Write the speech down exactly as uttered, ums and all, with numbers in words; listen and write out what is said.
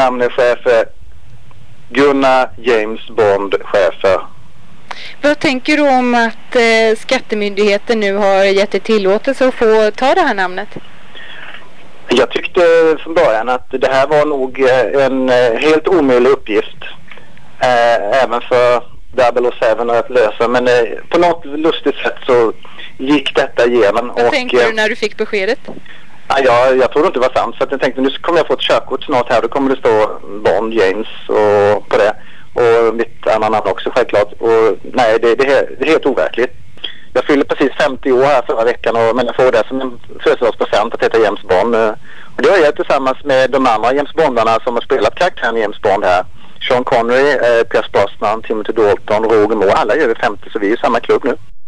namn är chefer. Gunnar James Bond chefer. Vad tänker du om att eh, skattemyndigheten nu har gett dig tillåtelse att få ta det här namnet? Jag tyckte från början att det här var nog en helt omöjlig uppgift. Eh, även för double oh seven att lösa. Men eh, på något lustigt sätt så gick detta igenom. Vad och, tänkte du när du fick beskedet? Ja, jag, jag trodde inte det var sant. Så att jag tänkte nu kommer jag få ett körkort snart här. Då kommer det stå Bond James och på det. Och mitt andra namn också självklart. Och nej, det, det, är, det är helt overkligt. Jag fyllde precis femtio år här förra veckan och men jag får det som en födelsedagspresent att heta James Bond. Och det har jag tillsammans med de andra James Bondarna som har spelat karaktären James Bond här. Sean Connery, eh, Pierce Brosnan, Timothy Dalton, Roger Moore. Alla är över femtio så vi är i samma klubb nu.